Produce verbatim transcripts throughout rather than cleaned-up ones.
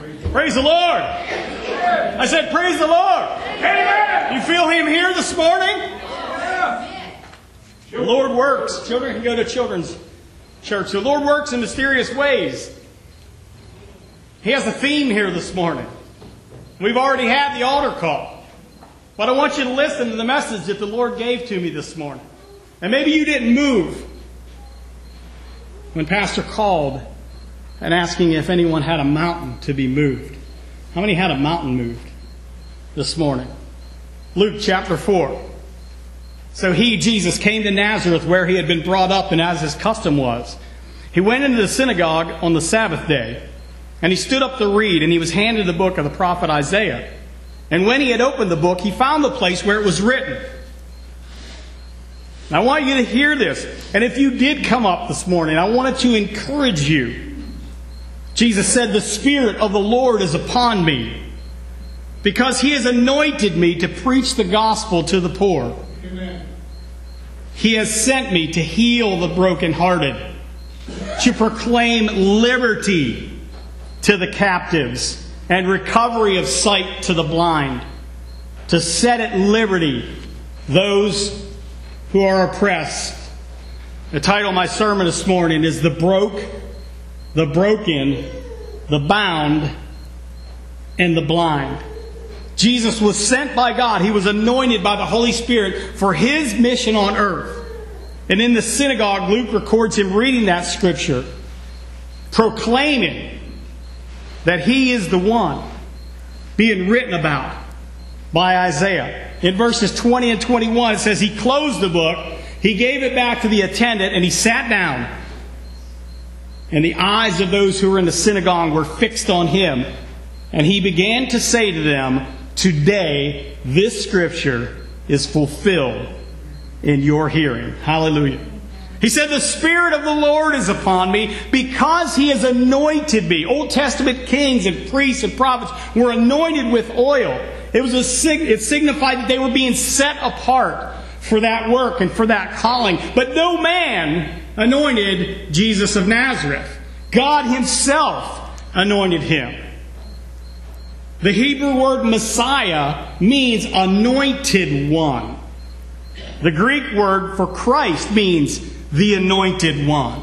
Praise the Lord. I said, praise the Lord. Amen. You feel Him here this morning? The Lord works. Children can go to children's church. The Lord works in mysterious ways. He has a theme here this morning. We've already had the altar call. But I want you to listen to the message that the Lord gave to me this morning. And maybe you didn't move when Pastor called and asking if anyone had a mountain to be moved. How many had a mountain moved this morning? Luke chapter four. So he, Jesus, came to Nazareth where he had been brought up, and as his custom was, he went into the synagogue on the Sabbath day, and he stood up to read, and he was handed the book of the prophet Isaiah. And when he had opened the book, he found the place where it was written. I want you to hear this. And if you did come up this morning, I wanted to encourage you. Jesus said, "The Spirit of the Lord is upon me, because He has anointed me to preach the gospel to the poor. Amen. He has sent me to heal the brokenhearted, to proclaim liberty to the captives, and recovery of sight to the blind, to set at liberty those who are oppressed." The title of my sermon this morning is The Broke, the Broken, the Bound, and the Blind. Jesus was sent by God. He was anointed by the Holy Spirit for His mission on earth. And in the synagogue, Luke records him reading that scripture, proclaiming that He is the one being written about by Isaiah. In verses twenty and twenty-one, it says, He closed the book, He gave it back to the attendant, and He sat down. And the eyes of those who were in the synagogue were fixed on Him. And He began to say to them, "Today this scripture is fulfilled in your hearing." Hallelujah. He said, "The Spirit of the Lord is upon me because He has anointed me." Old Testament kings and priests and prophets were anointed with oil. It was a sig- it signified that they were being set apart for that work and for that calling. But no man anointed Jesus of Nazareth. God Himself anointed Him. The Hebrew word Messiah means anointed one. The Greek word for Christ means the anointed one.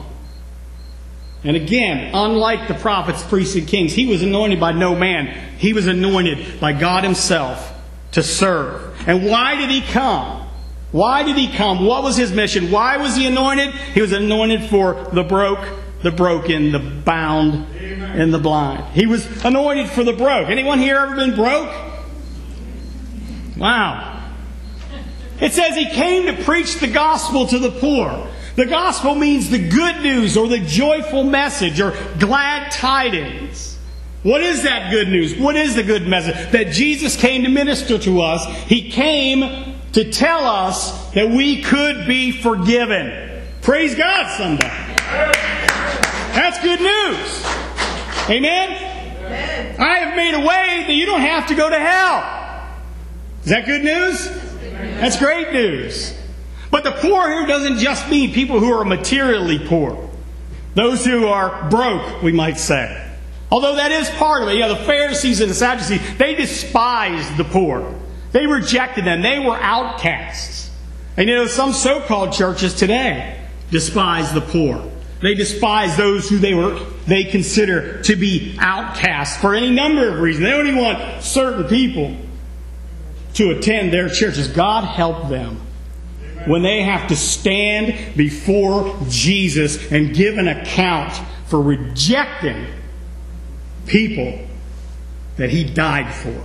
And again, unlike the prophets, priests, and kings, He was anointed by no man. He was anointed by God Himself to serve. And why did He come? Why did He come? What was His mission? Why was He anointed? He was anointed for the broke, the broken, the bound, Amen. And the blind. He was anointed for the broke. Anyone here ever been broke? Wow. It says He came to preach the gospel to the poor. The gospel means the good news or the joyful message or glad tidings. What is that good news? What is the good message? That Jesus came to minister to us. He came to tell us that we could be forgiven. Praise God, somebody. That's good news. Amen? Amen? I have made a way that you don't have to go to hell. Is that good news? That's great news. But the poor here doesn't just mean people who are materially poor. Those who are broke, we might say. Although that is part of it. You know, the Pharisees and the Sadducees, they despised the poor. They rejected them. They were outcasts. And you know, some so-called churches today despise the poor. They despise those who they were they consider to be outcasts for any number of reasons. They only want certain people to attend their churches. God help them when they have to stand before Jesus and give an account for rejecting people that He died for.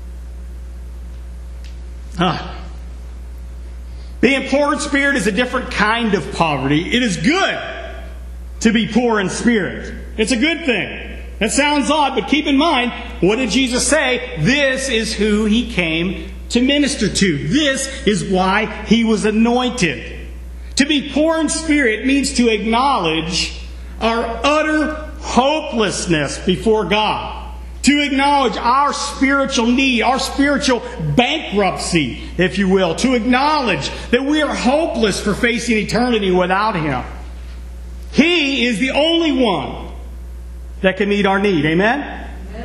Ah. Being poor in spirit is a different kind of poverty. It is good to be poor in spirit. It's a good thing. That sounds odd, but keep in mind, what did Jesus say? This is who He came to minister to. This is why He was anointed. To be poor in spirit means to acknowledge our utter hopelessness before God. To acknowledge our spiritual need, our spiritual bankruptcy, if you will. To acknowledge that we are hopeless for facing eternity without Him. He is the only one that can meet our need. Amen? Amen.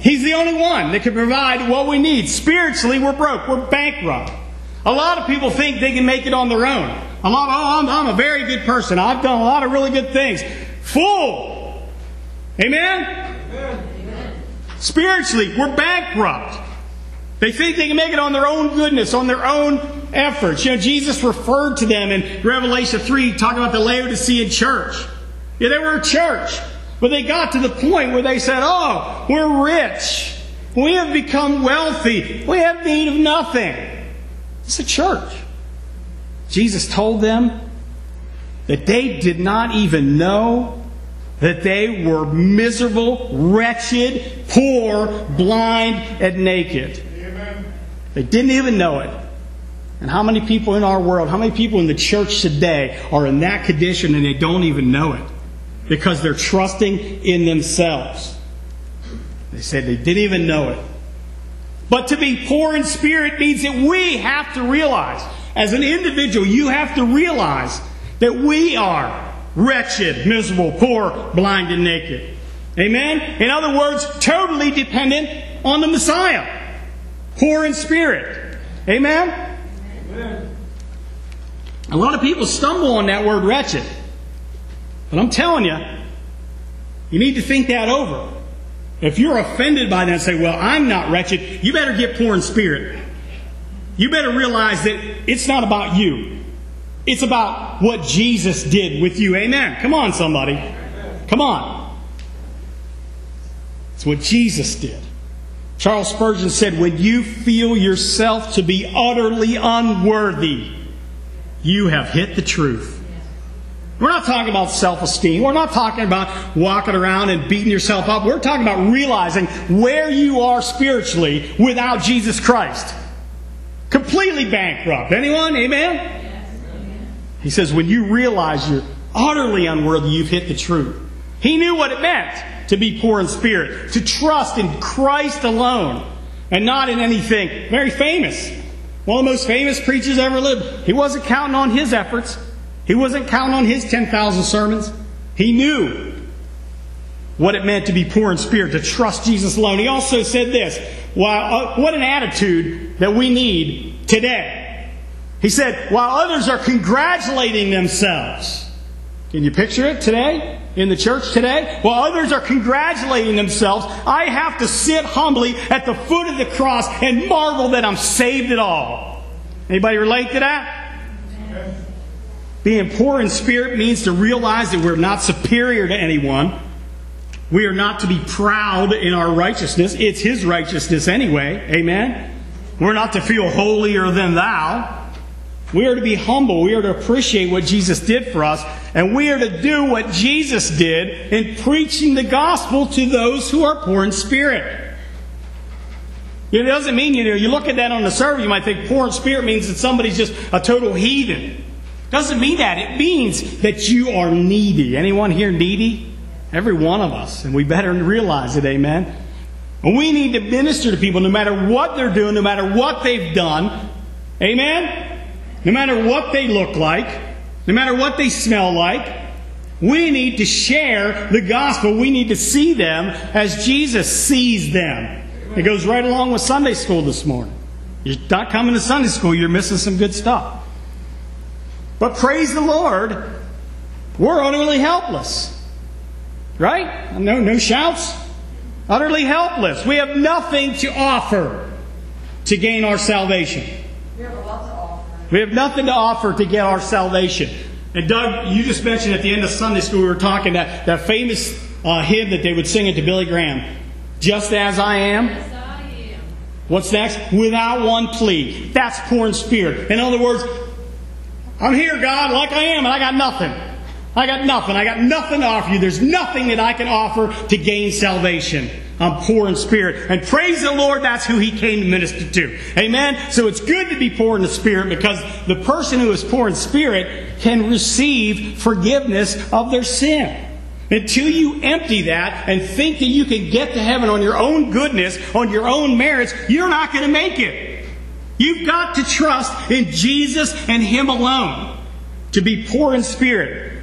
He's the only one that can provide what we need. Spiritually, we're broke. We're bankrupt. A lot of people think they can make it on their own. A lot of, oh, I'm, I'm a very good person. I've done a lot of really good things. Fool! Amen? Amen. Spiritually, we're bankrupt. They think they can make it on their own goodness, on their own efforts. You know, Jesus referred to them in Revelation three, talking about the Laodicean church. Yeah, they were a church. But they got to the point where they said, oh, we're rich. We have become wealthy. We have need of nothing. It's a church. Jesus told them that they did not even know that they were miserable, wretched, poor, blind, and naked. Amen. They didn't even know it. And how many people in our world, how many people in the church today are in that condition and they don't even know it? Because they're trusting in themselves. They said they didn't even know it. But to be poor in spirit means that we have to realize, as an individual, you have to realize that we are wretched, miserable, poor, blind, and naked. Amen? In other words, totally dependent on the Messiah. Poor in spirit. Amen? Amen. A lot of people stumble on that word wretched. But I'm telling you, you need to think that over. If you're offended by that and say, well, I'm not wretched, you better get poor in spirit. You better realize that it's not about you. It's about what Jesus did with you. Amen. Come on, somebody. Come on. It's what Jesus did. Charles Spurgeon said, when you feel yourself to be utterly unworthy, you have hit the truth. We're not talking about self-esteem. We're not talking about walking around and beating yourself up. We're talking about realizing where you are spiritually without Jesus Christ. Completely bankrupt. Anyone? Amen? Yes. He says, when you realize you're utterly unworthy, you've hit the truth. He knew what it meant to be poor in spirit, to trust in Christ alone and not in anything. Very famous. One of the most famous preachers ever lived. He wasn't counting on his efforts. He wasn't counting on his ten thousand sermons. He knew what it meant to be poor in spirit, to trust Jesus alone. He also said this, while, uh, what an attitude that we need today. He said, while others are congratulating themselves. Can you picture it today? In the church today? While others are congratulating themselves, I have to sit humbly at the foot of the cross and marvel that I'm saved at all. Anybody relate to that? Being poor in spirit means to realize that we're not superior to anyone. We are not to be proud in our righteousness. It's His righteousness anyway. Amen? We're not to feel holier than thou. We are to be humble. We are to appreciate what Jesus did for us. And we are to do what Jesus did in preaching the gospel to those who are poor in spirit. It doesn't mean, you know, you look at that on the survey, you might think poor in spirit means that somebody's just a total heathen. Doesn't mean that. It means that you are needy. Anyone here needy? Every one of us. And we better realize it. Amen. And we need to minister to people no matter what they're doing, no matter what they've done. Amen? No matter what they look like, no matter what they smell like. We need to share the gospel. We need to see them as Jesus sees them. It goes right along with Sunday school this morning. You're not coming to Sunday school, you're missing some good stuff. But praise the Lord, we're utterly helpless. Right? No, no shouts. Utterly helpless. We have nothing to offer to gain our salvation. We have a lot to offer. We have nothing to offer to get our salvation. And Doug, you just mentioned at the end of Sunday school, we were talking that, that famous uh, hymn that they would sing it to Billy Graham. Just as I am. Yes, I am. What's next? Without one plea. That's poor in spirit. In other words, I'm here, God, like I am, and I got nothing. I got nothing. I got nothing to offer you. There's nothing that I can offer to gain salvation. I'm poor in spirit. And praise the Lord, that's who He came to minister to. Amen? So it's good to be poor in the spirit because the person who is poor in spirit can receive forgiveness of their sin. Until you empty that and think that you can get to heaven on your own goodness, on your own merits, you're not going to make it. You've got to trust in Jesus and Him alone to be poor in spirit.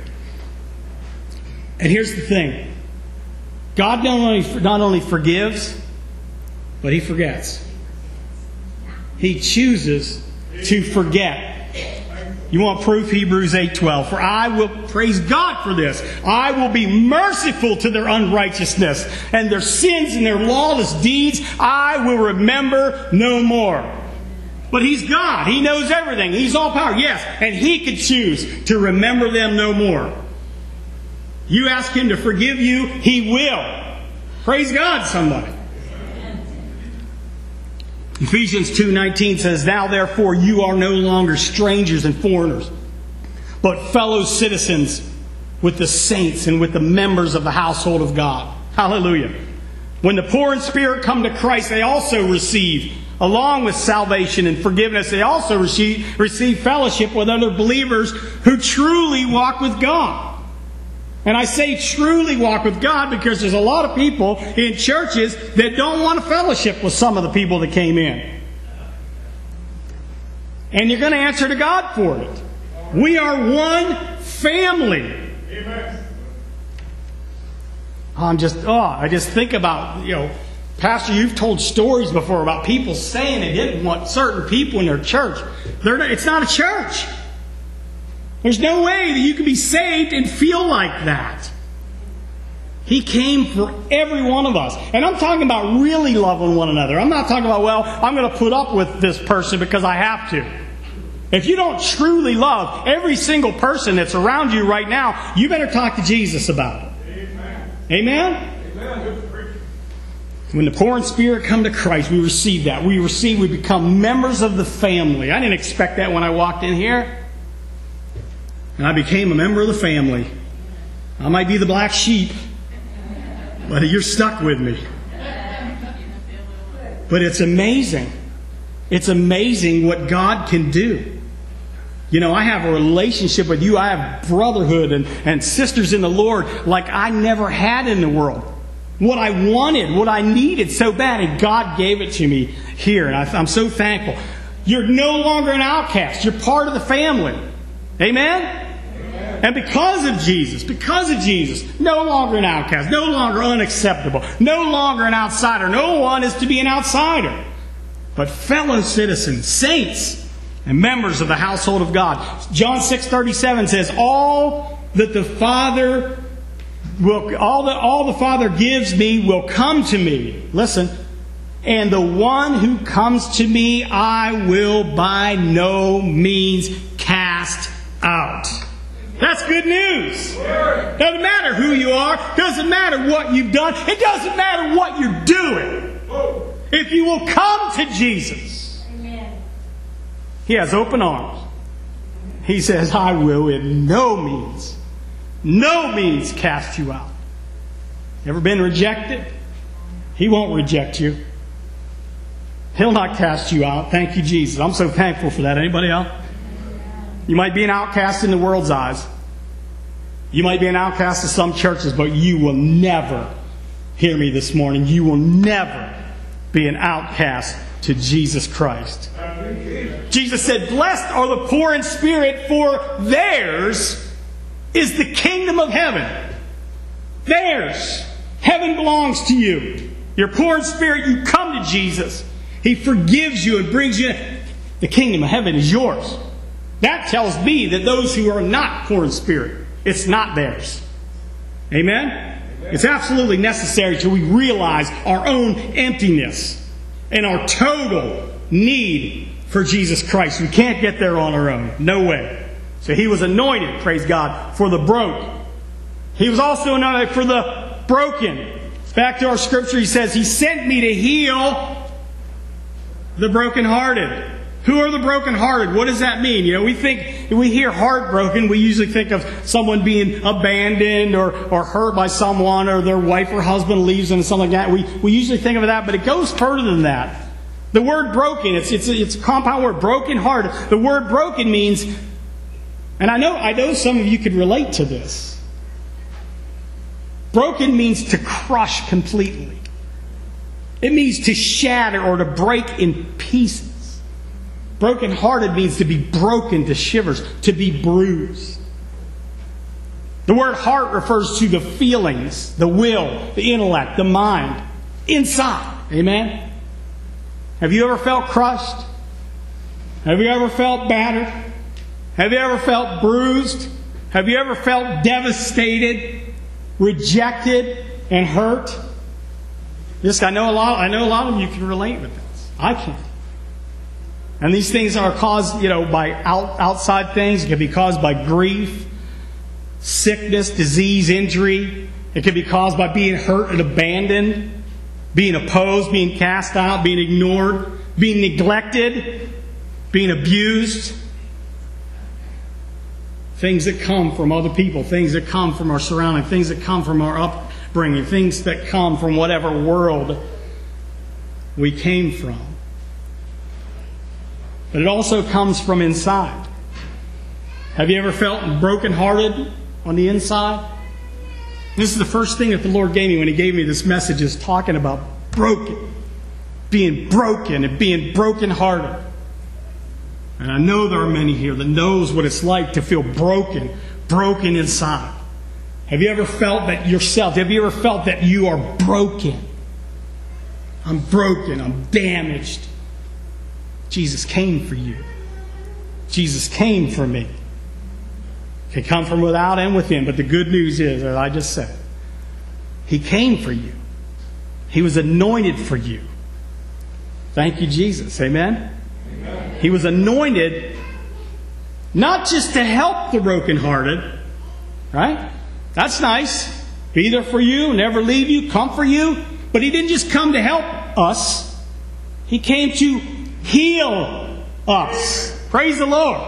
And here's the thing. God not only, not only forgives, but he forgets. He chooses to forget. You want proof? Hebrews eight twelve. For I will, praise God for this, I will be merciful to their unrighteousness, and their sins and their lawless deeds I will remember no more. But He's God. He knows everything. He's all powerful. Yes, and He could choose to remember them no more. You ask Him to forgive you, He will. Praise God, somebody. Ephesians two nineteen says, Now therefore you are no longer strangers and foreigners, but fellow citizens with the saints and with the members of the household of God. Hallelujah. When the poor in spirit come to Christ, they also receive, along with salvation and forgiveness, they also receive, receive fellowship with other believers who truly walk with God. And I say truly walk with God because there's a lot of people in churches that don't want to fellowship with some of the people that came in. And you're going to answer to God for it. We are one family. Amen. I'm just, oh, I just think about, you know, Pastor, you've told stories before about people saying they didn't want certain people in their church. They're not, it's not a church. There's no way that you can be saved and feel like that. He came for every one of us. And I'm talking about really loving one another. I'm not talking about, well, I'm going to put up with this person because I have to. If you don't truly love every single person that's around you right now, you better talk to Jesus about it. Amen? Amen? Amen. When the poor in spirit come to Christ, we receive that. We receive, we become members of the family. I didn't expect that when I walked in here. And I became a member of the family. I might be the black sheep, but you're stuck with me. But it's amazing. It's amazing what God can do. You know, I have a relationship with you. I have brotherhood and, and sisters in the Lord like I never had in the world. What I wanted, what I needed so bad, and God gave it to me here. And I, I'm so thankful. You're no longer an outcast. You're part of the family. Amen? And because of Jesus, because of Jesus, no longer an outcast, no longer unacceptable, no longer an outsider. No one is to be an outsider, but fellow citizens, saints, and members of the household of God. John six thirty-seven says, "All that the Father will, all that all the Father gives me will come to me." Listen, and the one who comes to me, I will by no means cast out. That's good news. Doesn't matter who you are. Doesn't matter what you've done. It doesn't matter what you're doing. If you will come to Jesus, He has open arms. He says, I will in no means, no means cast you out. Ever been rejected? He won't reject you. He'll not cast you out. Thank you, Jesus. I'm so thankful for that. Anybody else? You might be an outcast in the world's eyes. You might be an outcast in some churches, but you will never, hear me this morning, you will never be an outcast to Jesus Christ. Jesus said, blessed are the poor in spirit, for theirs is the kingdom of heaven. Theirs. Heaven belongs to you. You're poor in spirit, you come to Jesus. He forgives you and brings you in. The kingdom of heaven is yours. That tells me that those who are not poor in spirit, it's not theirs. Amen? Amen? It's absolutely necessary till we realize our own emptiness and our total need for Jesus Christ. We can't get there on our own. No way. So He was anointed, praise God, for the broke. He was also anointed for the broken. Back to our scripture, He says, He sent me to heal the brokenhearted. Who are the brokenhearted? What does that mean? You know, we think, we hear heartbroken, we usually think of someone being abandoned or, or hurt by someone, or their wife or husband leaves them, and something like that. We, we usually think of that, but it goes further than that. The word broken, it's, it's, it's a compound word, brokenhearted. The word broken means, and I know, I know some of you could relate to this. Broken means to crush completely. It means to shatter or to break in pieces. Broken-hearted means to be broken to shivers, to be bruised. The word heart refers to the feelings, the will, the intellect, the mind, inside. Amen? Have you ever felt crushed? Have you ever felt battered? Have you ever felt bruised? Have you ever felt devastated, rejected, and hurt? This I know a lot. I know a lot of you can relate with this. I can. And these things are caused, you know, by out, outside things. It can be caused by grief, sickness, disease, injury. It can be caused by being hurt and abandoned, being opposed, being cast out, being ignored, being neglected, being abused. Things that come from other people, things that come from our surroundings, things that come from our upbringing, things that come from whatever world we came from. But it also comes from inside. Have you ever felt brokenhearted on the inside? This is the first thing that the Lord gave me when He gave me this message, is talking about broken. Being broken and being brokenhearted. And I know there are many here that knows what it's like to feel broken, broken inside. Have you ever felt that yourself? Have you ever felt that you are broken? I'm broken. I'm damaged. Jesus came for you. Jesus came for me. He can come from without and within. But the good news is, as I just said, He came for you. He was anointed for you. Thank you, Jesus. Amen? Amen. He was anointed not just to help the brokenhearted, right? That's nice. Be there for you, never leave you, comfort you. But He didn't just come to help us. He came to heal us. Praise the Lord.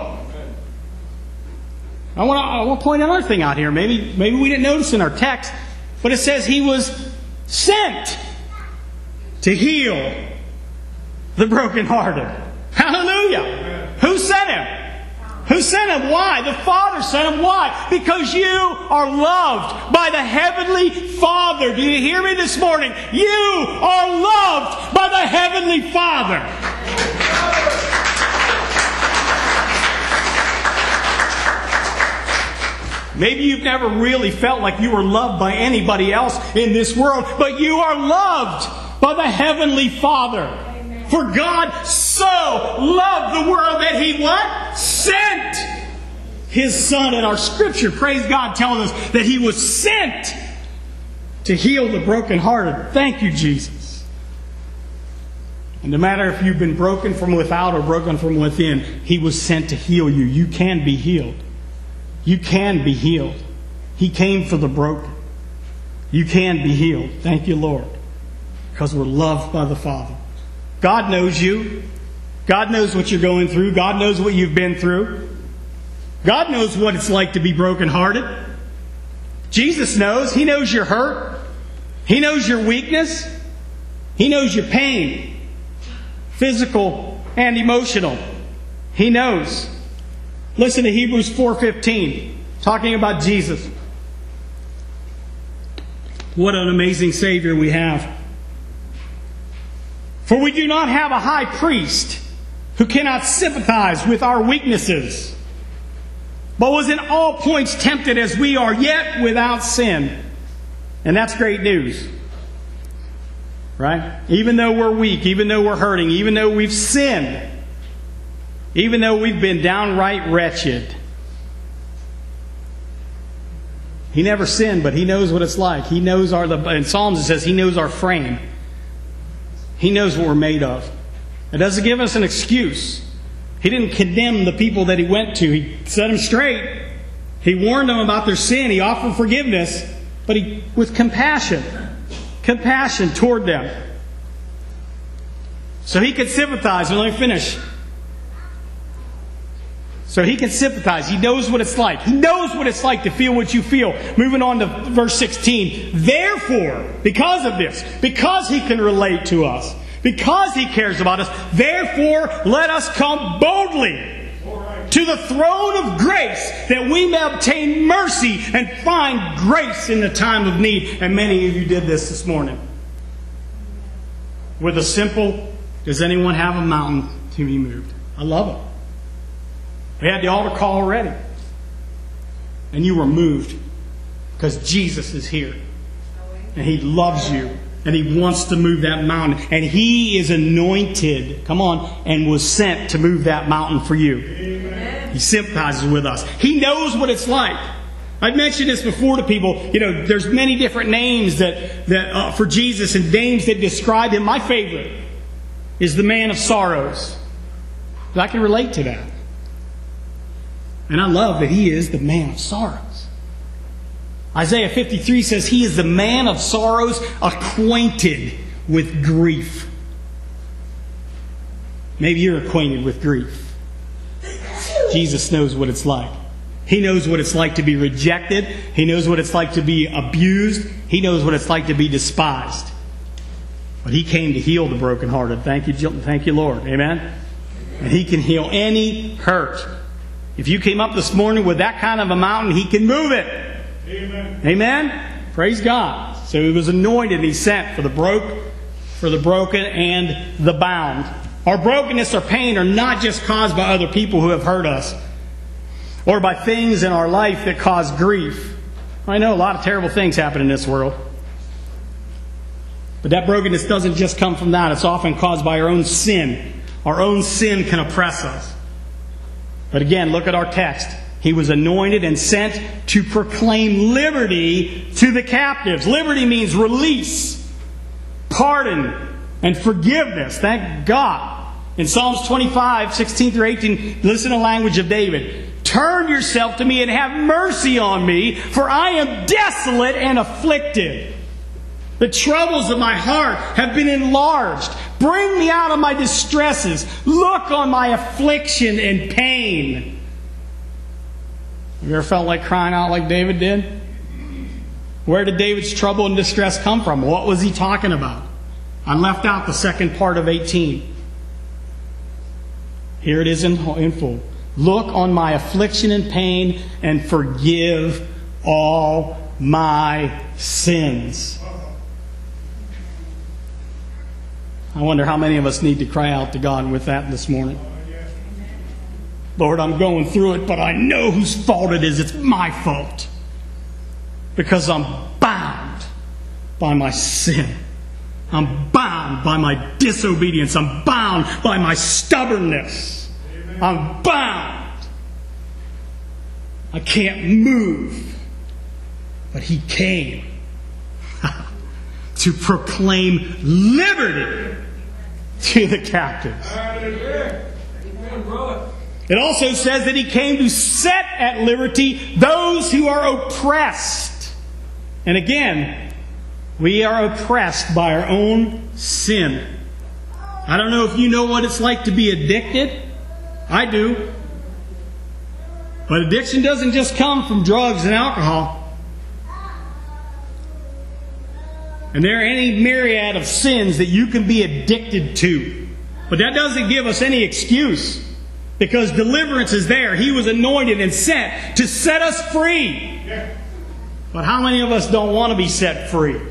I want to, I want to point another thing out here. Maybe, maybe we didn't notice in our text, but it says He was sent to heal the brokenhearted. Hallelujah. Amen. Who sent Him? Who sent Him? Why? The Father sent Him. Why? Because you are loved by the Heavenly Father. Do you hear me this morning? You are loved by the Heavenly Father. Maybe you've never really felt like you were loved by anybody else in this world, but you are loved by the Heavenly Father. Amen. For God so loved the world that He what? Sent His Son. And our Scripture, praise God, telling us that He was sent to heal the brokenhearted. Thank you, Jesus. And no matter if you've been broken from without or broken from within, He was sent to heal you. You can be healed. You can be healed. He came for the broken. You can be healed. Thank you, Lord. Because we're loved by the Father. God knows you. God knows what you're going through. God knows what you've been through. God knows what it's like to be brokenhearted. Jesus knows. He knows your hurt. He knows your weakness. He knows your pain. Physical and emotional. He knows. Listen to Hebrews four fifteen, talking about Jesus. What an amazing Savior we have. For we do not have a high priest who cannot sympathize with our weaknesses, but was in all points tempted as we are, yet without sin. And that's great news. Right? Even though we're weak, even though we're hurting, even though we've sinned, even though we've been downright wretched. He never sinned, but He knows what it's like. He knows our, in Psalms it says He knows our frame. He knows what we're made of. It doesn't give us an excuse. He didn't condemn the people that He went to. He set them straight. He warned them about their sin. He offered forgiveness, but He, with compassion, compassion toward them. So He could sympathize. And let me finish. So He can sympathize. He knows what it's like. He knows what it's like to feel what you feel. Moving on to verse sixteen. Therefore, because of this, because He can relate to us, because He cares about us, therefore let us come boldly to the throne of grace, that we may obtain mercy and find grace in the time of need. And many of you did this this morning. With a simple, does anyone have a mountain to be moved? I love it. We had the altar call already. And you were moved because Jesus is here. And He loves you. And He wants to move that mountain. And He is anointed, come on, and was sent to move that mountain for you. Amen. He sympathizes with us. He knows what it's like. I've mentioned this before to people. You know, there's many different names that, that uh, for Jesus and names that describe Him. My favorite is the man of sorrows. I can relate to that. And I love that He is the man of sorrows. Isaiah fifty-three says He is the man of sorrows, acquainted with grief. Maybe you're acquainted with grief. Jesus knows what it's like. He knows what it's like to be rejected. He knows what it's like to be abused. He knows what it's like to be despised. But He came to heal the brokenhearted. Thank you, thank you, Lord. Amen? And He can heal any hurt. If you came up this morning with that kind of a mountain, He can move it. Amen. Amen? Praise God. So He was anointed and He sent for the broke, for the broken and the bound. Our brokenness or pain are not just caused by other people who have hurt us, or by things in our life that cause grief. I know a lot of terrible things happen in this world. But that brokenness doesn't just come from that. It's often caused by our own sin. Our own sin can oppress us. But again, look at our text. He was anointed and sent to proclaim liberty to the captives. Liberty means release, pardon, and forgiveness. Thank God. In Psalms twenty-five, sixteen through eighteen, listen to the language of David. Turn yourself to me and have mercy on me, for I am desolate and afflicted. The troubles of my heart have been enlarged. Bring me out of my distresses. Look on my affliction and pain. Have you ever felt like crying out like David did? Where did David's trouble and distress come from? What was he talking about? I left out the second part of eighteen. Here it is in, in full. Look on my affliction and pain and forgive all my sins. I wonder how many of us need to cry out to God with that this morning. Lord, I'm going through it, but I know whose fault it is. It's my fault. Because I'm bound by my sin. I'm bound by my disobedience. I'm bound by my stubbornness. Amen. I'm bound. I can't move. But He came to proclaim liberty to the captives. It also says that He came to set at liberty those who are oppressed. And again, we are oppressed by our own sin. I don't know if you know what it's like to be addicted. I do. But addiction doesn't just come from drugs and alcohol. And there are any myriad of sins that you can be addicted to. But that doesn't give us any excuse. Because deliverance is there. He was anointed and sent to set us free. But how many of us don't want to be set free?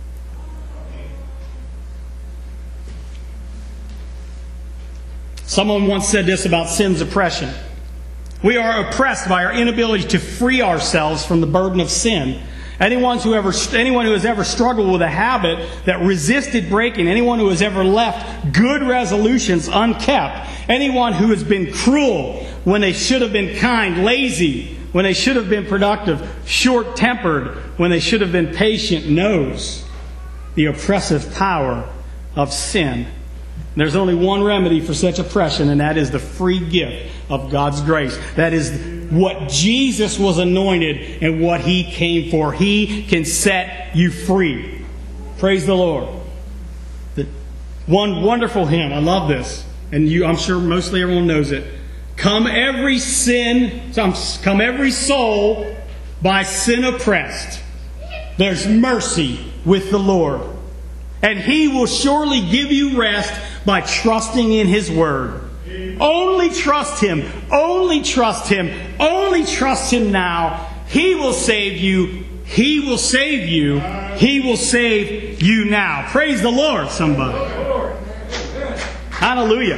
Someone once said this about sin's oppression. We are oppressed by our inability to free ourselves from the burden of sin. Anyone who ever, anyone who has ever struggled with a habit that resisted breaking, anyone who has ever left good resolutions unkept, anyone who has been cruel when they should have been kind, lazy when they should have been productive, short-tempered when they should have been patient, knows the oppressive power of sin. There's only one remedy for such oppression, and that is the free gift of God's grace. That is what Jesus was anointed and what He came for. He can set you free. Praise the Lord. The one wonderful hymn, I love this, and you, I'm sure mostly everyone knows it. Come every sin, come every soul by sin oppressed. There's mercy with the Lord. And He will surely give you rest by trusting in His Word. Only trust Him. Only trust Him. Only trust Him now. He will save you. He will save you. He will save you now. Praise the Lord, somebody. Hallelujah.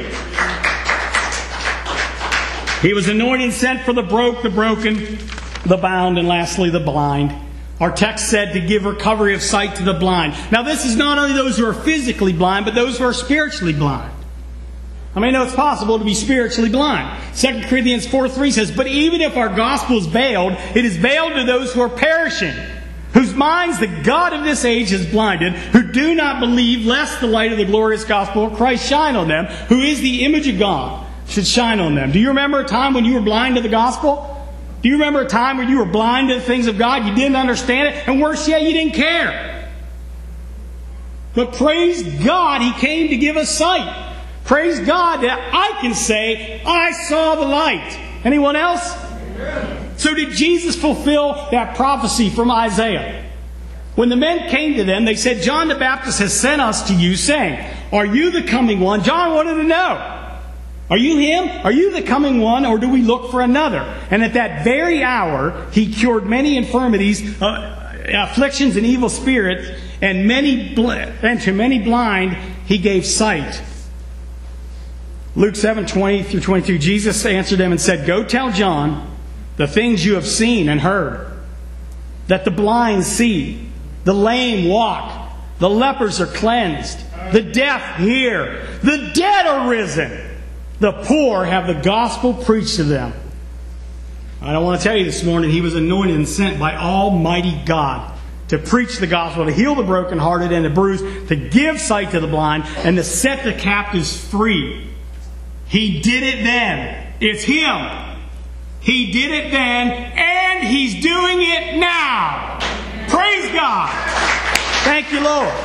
He was anointed and sent for the broke, the broken, the bound, and lastly the blind. Our text said to give recovery of sight to the blind. Now this is not only those who are physically blind, but those who are spiritually blind. I mean, I know it's possible to be spiritually blind. Second Corinthians four three says, but even if our gospel is veiled, it is veiled to those who are perishing, whose minds the God of this age has blinded, who do not believe, lest the light of the glorious gospel of Christ shine on them, who is the image of God, should shine on them. Do you remember a time when you were blind to the gospel? Do you remember a time when you were blind to the things of God? You didn't understand it, and worse yet, you didn't care. But praise God, He came to give us sight. Praise God that I can say, I saw the light. Anyone else? Amen. So did Jesus fulfill that prophecy from Isaiah? When the men came to them, they said, John the Baptist has sent us to you, saying, are you the coming one? John wanted to know. Are you him? Are you the coming one, or do we look for another? And at that very hour, He cured many infirmities, uh, afflictions, and evil spirits, and many bl- and to many blind He gave sight. Luke seven twenty through twenty-two, Jesus answered them and said, go tell John the things you have seen and heard, that the blind see, the lame walk, the lepers are cleansed, the deaf hear, the dead are risen, the poor have the gospel preached to them. I want to tell you this morning, He was anointed and sent by Almighty God to preach the gospel, to heal the brokenhearted and the bruised, to give sight to the blind, and to set the captives free. He did it then. It's Him. He did it then, and He's doing it now. Praise God. Thank you, Lord.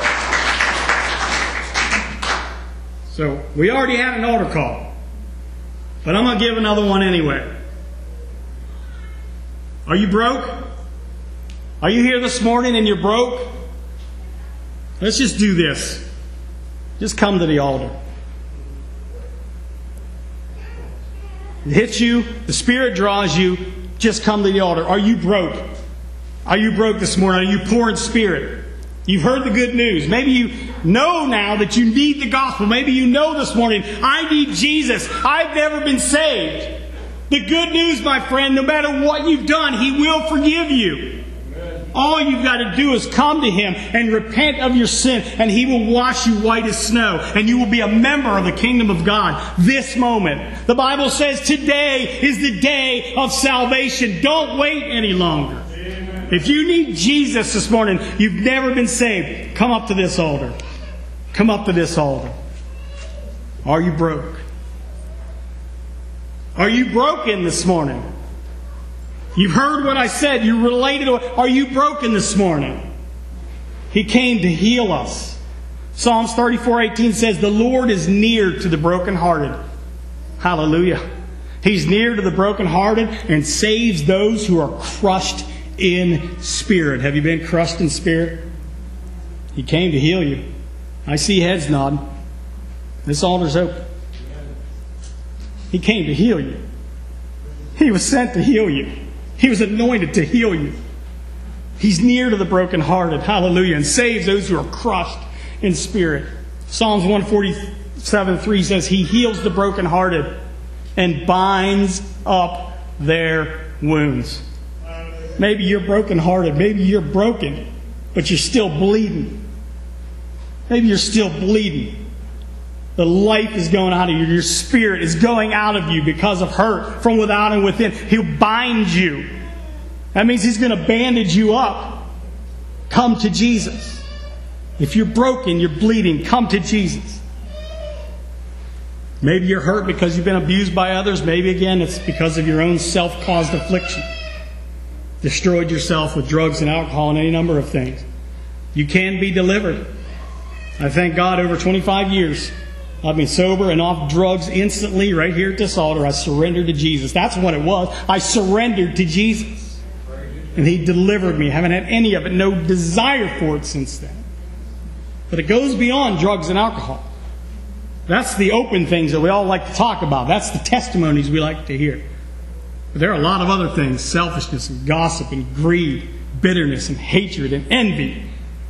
So, we already had an altar call. But I'm going to give another one anyway. Are you broke? Are you here this morning and you're broke? Let's just do this. Just come to the altar. It hits you. The Spirit draws you. Just come to the altar. Are you broke? Are you broke this morning? Are you poor in spirit? You've heard the good news. Maybe you know now that you need the gospel. Maybe you know this morning, I need Jesus. I've never been saved. The good news, my friend, no matter what you've done, He will forgive you. Amen. All you've got to do is come to Him and repent of your sin, and He will wash you white as snow, and you will be a member of the kingdom of God this moment. The Bible says today is the day of salvation. Don't wait any longer. If you need Jesus this morning, you've never been saved, come up to this altar. Come up to this altar. Are you broke? Are you broken this morning? You've heard what I said. You related to it. Are you broken this morning? He came to heal us. Psalms thirty-four eighteen says, the Lord is near to the brokenhearted. Hallelujah. He's near to the brokenhearted and saves those who are crushed in spirit. Have you been crushed in spirit? He came to heal you. I see heads nodding. This altar's open. He came to heal you. He was sent to heal you. He was anointed to heal you. He's near to the brokenhearted. Hallelujah. And saves those who are crushed in spirit. Psalms one forty-seven three says, He heals the brokenhearted and binds up their wounds. Maybe you're brokenhearted. Maybe you're broken, but you're still bleeding. Maybe you're still bleeding. The life is going out of you. Your spirit is going out of you because of hurt from without and within. He'll bind you. That means He's going to bandage you up. Come to Jesus. If you're broken, you're bleeding, come to Jesus. Maybe you're hurt because you've been abused by others. Maybe, again, it's because of your own self-caused affliction. Destroyed yourself with drugs and alcohol and any number of things. You can be delivered. I thank God over twenty-five years I've been sober and off drugs instantly right here at this altar. I surrendered to Jesus. That's what it was. I surrendered to Jesus. And He delivered me. I haven't had any of it. No desire for it since then. But it goes beyond drugs and alcohol. That's the open things that we all like to talk about. That's the testimonies we like to hear. But there are a lot of other things. Selfishness and gossip and greed, bitterness and hatred and envy.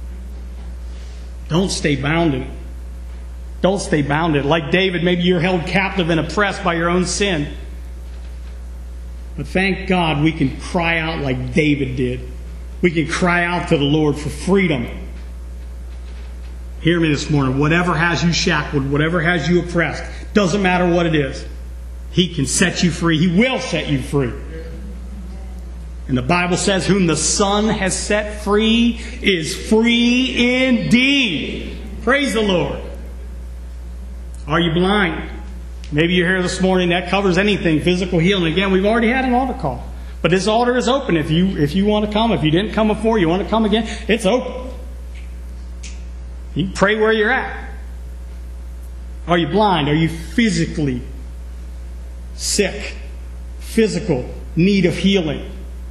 Don't stay bound in it. Don't stay bound in it. Like David, maybe you're held captive and oppressed by your own sin. But thank God we can cry out like David did. We can cry out to the Lord for freedom. Hear me this morning. Whatever has you shackled, whatever has you oppressed, doesn't matter what it is. He can set you free. He will set you free. And the Bible says, whom the Son has set free is free indeed. Praise the Lord. Are you blind? Maybe you're here this morning. That covers anything, physical healing. Again, we've already had an altar call. But this altar is open. If you if you want to come, if you didn't come before, you want to come again, it's open. You can pray where you're at. Are you blind? Are you physically sick? Physical need of healing?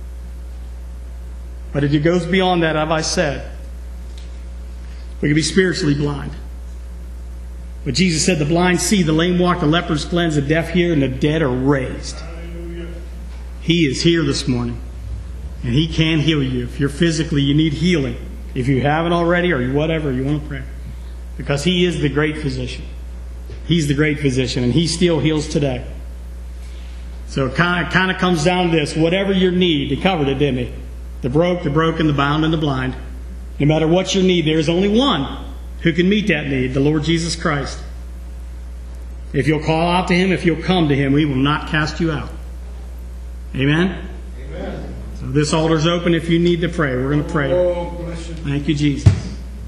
But if it goes beyond that, as I said, we can be spiritually blind. But Jesus said, the blind see, the lame walk, the lepers cleanse, the deaf hear, and the dead are raised. Hallelujah. He is here this morning. And He can heal you. If you're physically, you need healing. If you haven't already, or whatever, you want to pray. Because He is the great physician. He's the great physician, and He still heals today. So it kind of, kind of comes down to this. Whatever your need, He covered it, didn't He? The broke, the broken, the bound, and the blind. No matter what your need, there is only one who can meet that need, the Lord Jesus Christ. If you'll call out to Him, if you'll come to Him, He will not cast you out. Amen? Amen. So this altar's open if you need to pray. We're going to pray. Thank you, Jesus.